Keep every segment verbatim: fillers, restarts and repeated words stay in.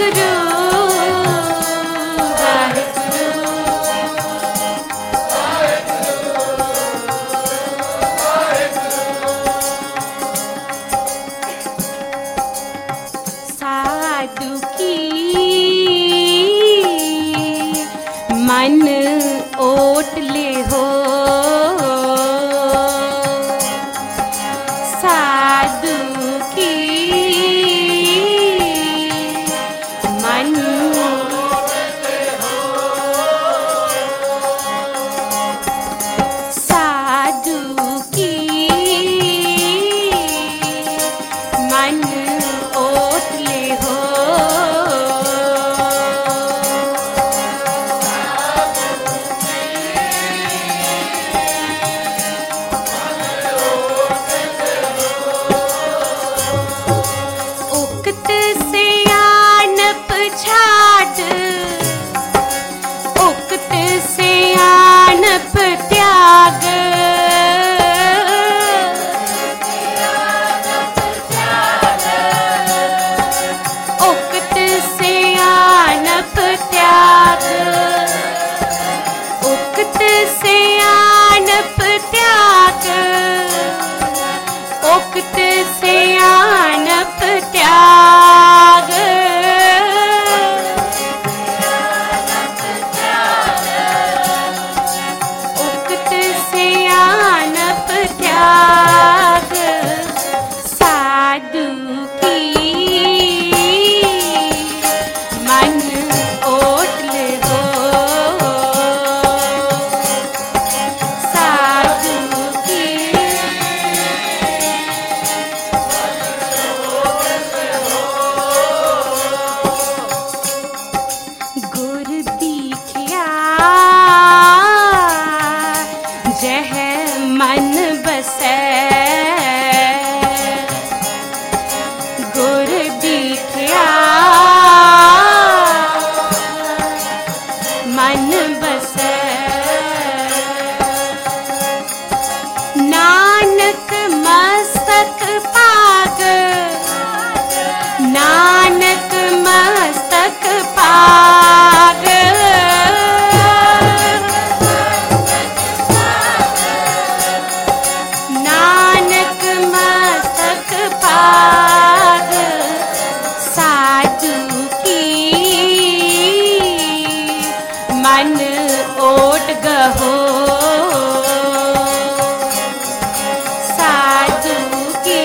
वाहेगुरु साधु की मन ओट ले हो, साधु की मन साधु की मन ओट ले हो, उक्त से आनप छाट, उक्त से आनप त्याग, उक्त से आनप त्याग, उक्त से आनप त्याग, उक्त से आनप त्याग, उक्त से आनप त्याग, साधु की मन ओट ले हो, साधु की गुर दीखिया जह मन बसै, गुर दीखिया मन बसै, नानक मस्तक पाग, नानक मस्तक पाग, नानक मस्तक पाग, साधु की मन ओट गहो, साधु की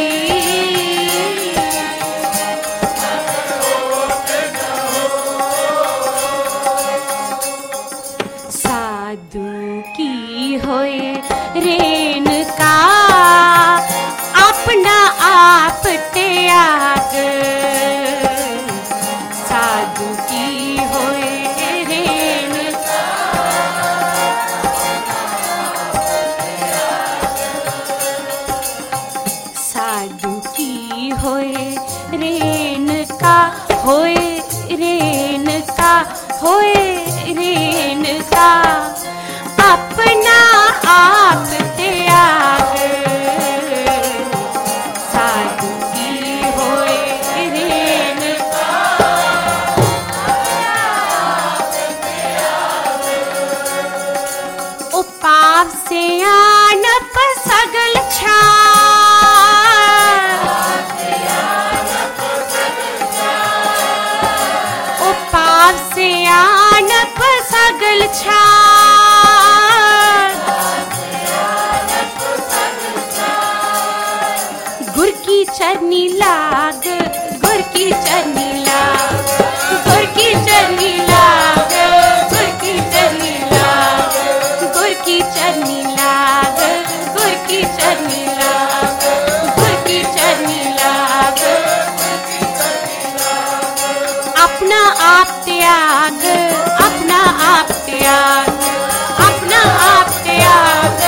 साधु की होए रेणुका अपना आप त्याग, साधु की होए रेणुका साधु की होए रेणुका, होए रेणुका, होए रेणुका अपना आप त्याग, साधु की होए रेणुका, उपाव से आनप सगल छाड़, उपाव से आनप सगल छाड़, गुर की चरनी लाग, गुर की चरनी लाग, गुर की चरनी लाग, गुर की चरनी लाग, गुर की चरनी लाग, गुर की चरनी लाग, गुर की चरनी लाग, अपना आप त्याग, अपना आप त्याग, अपना आप त्याग,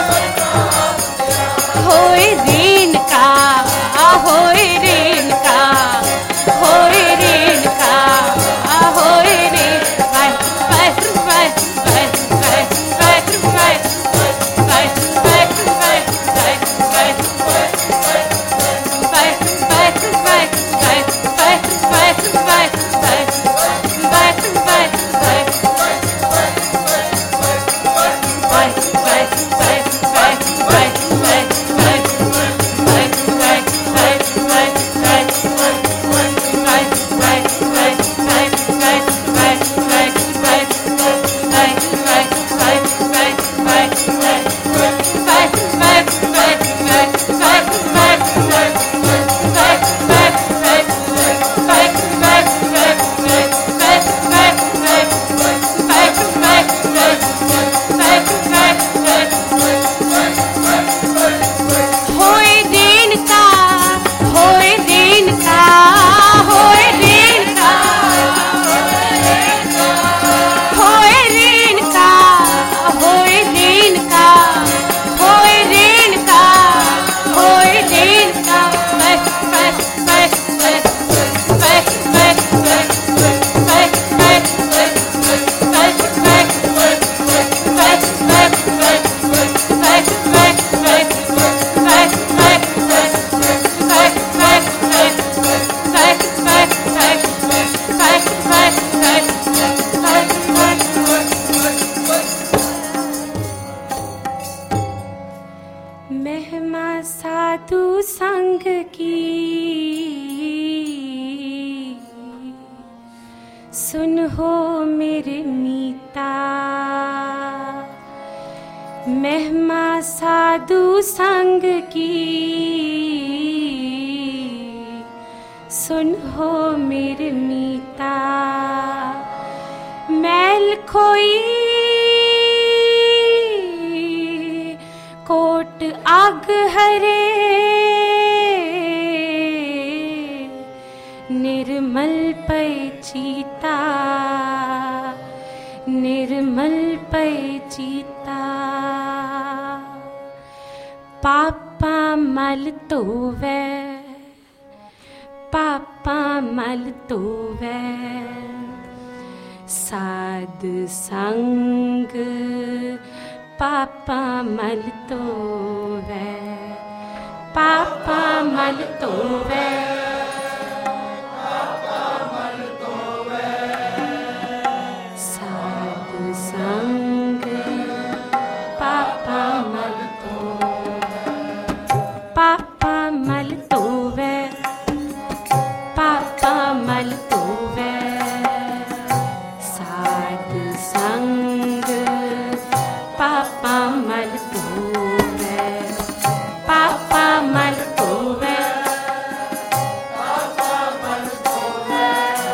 होए रेन का, होए रेन का, होए रेन का, होए रेन, बस बस बस बस बस बस बस बस बस बस बस बस बस बस बस बस बस बस बस महिमा साधु संग की सुन हो मेरे मीता, मैल खोई कोट आग हरे, निर्मल पै चीता, निर्मल पै चीता। पापा मल तोवै, पापा मल तोवै, साध संग पापा मल तोवै, पापा मल तोवै, पापा मल तोवै, साध संग पापा मल तोवै, पापा मल तोवै, पापा मल तोवै, साध संग पापा मल तोवै, पापा मल तोवै, पापा मल तोवै,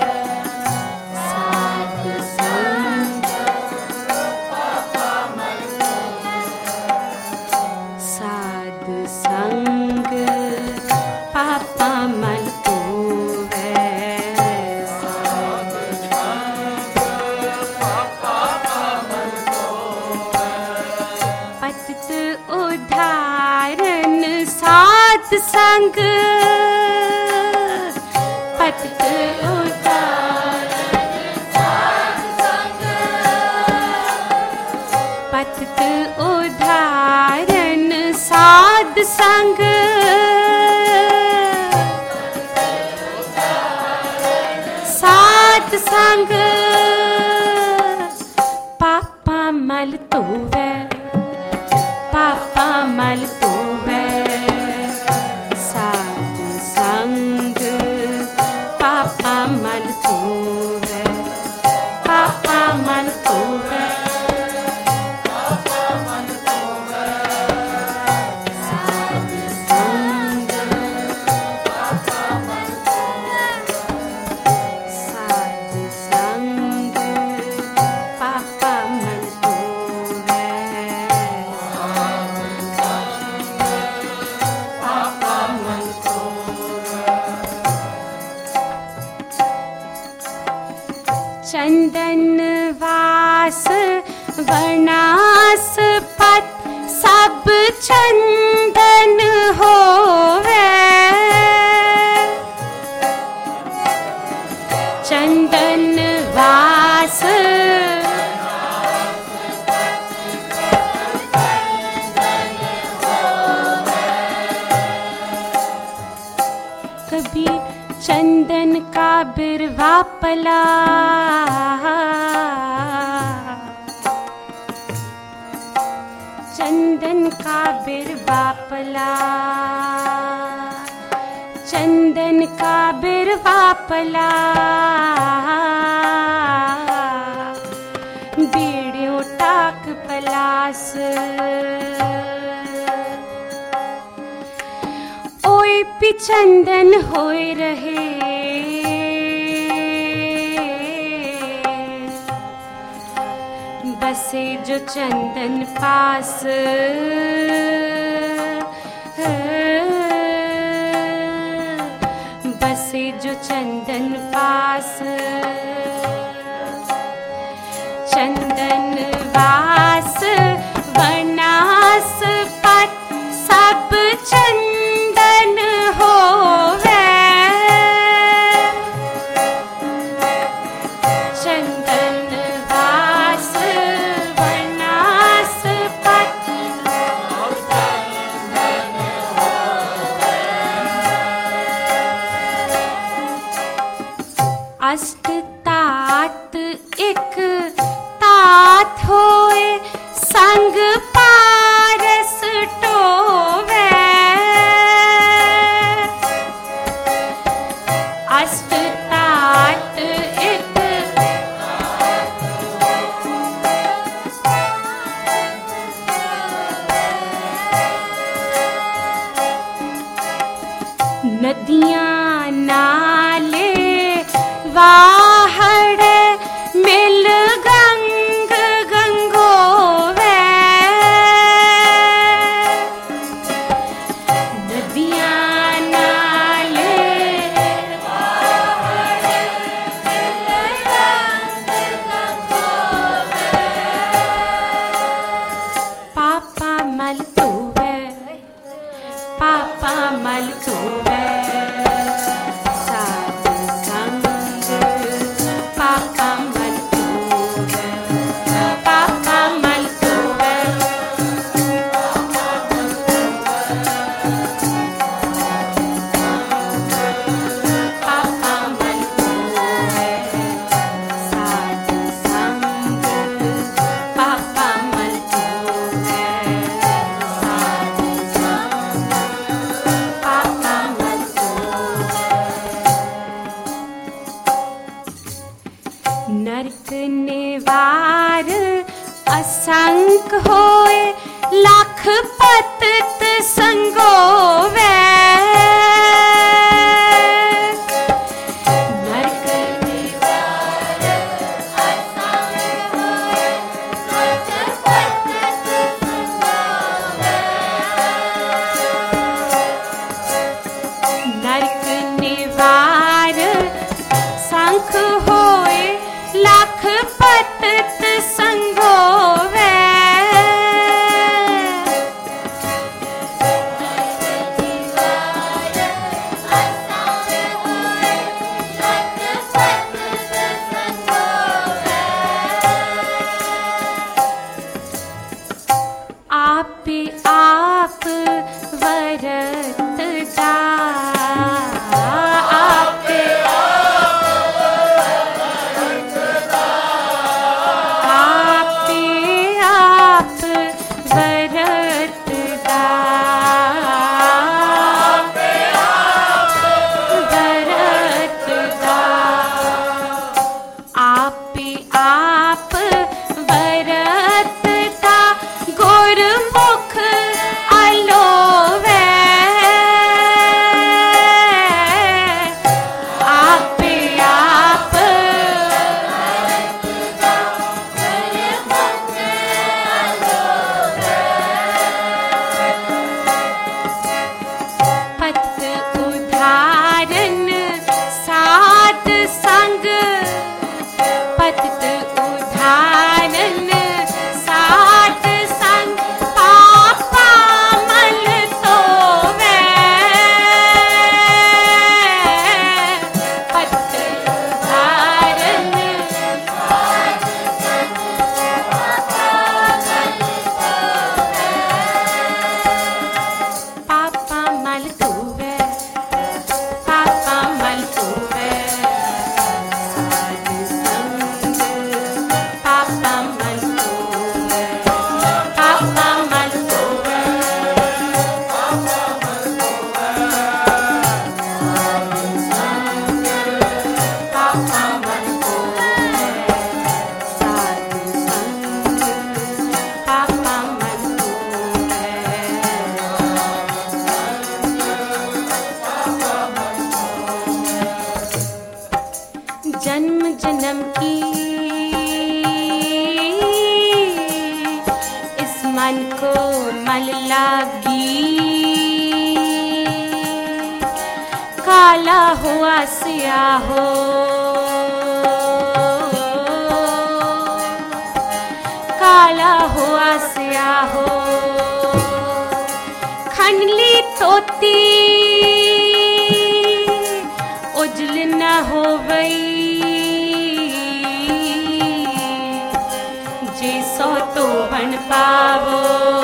साध संग पापा मल तोवै, साध संग पापा मल तोवै, साध संग पापा मल तोवै, पतित उद्धारण साध संग, पतित उद्धारण साध संग, पतित उद्धारण साध संग, साध संग पापा मल तोवै, पापा मल तोवै, साध संग पापा मल तोवै, पापा मल तोवै, पापा मल तोवै, साध संग पापा मल तोवै, साध संग पापा मल तोवै, पापा मल तोवै। चंदन वास वनास पत सब चंदन होवे, चंदन वास कभी चंदन का बिरवा पला, चंदन का बिरवा पला, चंदन का बिरवा पला, बीड़ियों टाक पलास, ओए पिचंदन होए रहे, बसे जो चंदन पास, बसे जो चंदन पास, चंदन वास वनास पत सब चंदन होवे, चंदन वास वनास पत चंदन होवे, अष्ट संग होए लाख पतित संगोवे नरक निवार असंग होए लाख पतित संगोवे नरक निवार संग होए लाख पतित संगोवे आप आप वरत जा आप आप आप वरत जा वरत जा आप आप वरत ता गुरमुख अलोवे आप आप पत उदाहरण साध संग पतित उदाहरण साध संग पापा मल तोवे पतित उदाहरण साध संग पापा मल तोवे पापा मल तोवे साध संग पापा मल तोवे पापा मल तोवे पापा मल तोवे साध संग पापा मल तोवे जन्म जन्म की इस मन को मल लागी काला हुआ सियाह हो काला हुआ सियाह हो खनली तोती उजल न हो गई जे सो तो बन पावो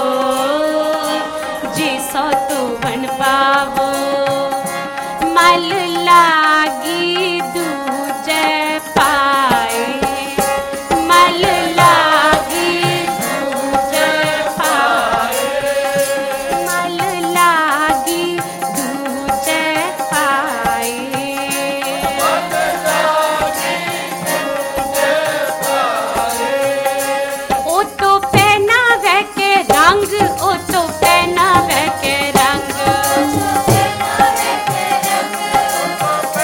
जे सो तो बन पावो मल लागी दूजे पाए मल लागी दूजे पाए मल लागी दूजे पाए ओ तो पहनावे के रंग ओ तो पहनावे के रंग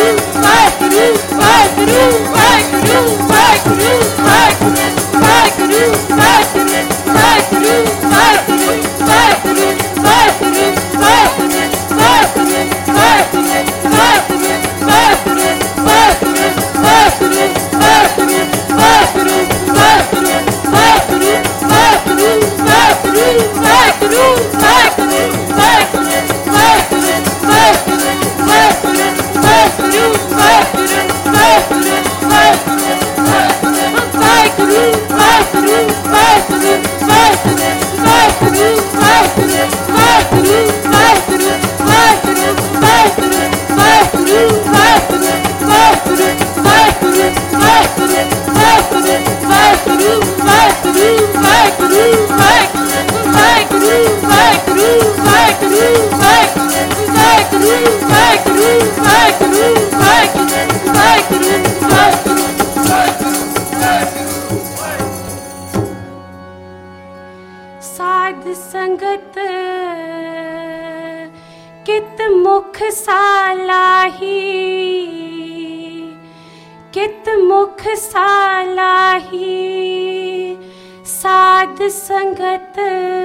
साध संगत कित मुख सालाही, कित मुख सालाही। साध संगत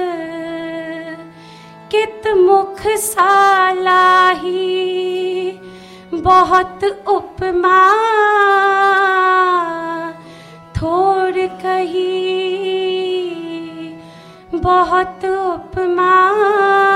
कित मुख सालाही। बहुत उपमा थोड़ कही, बहुत उपमा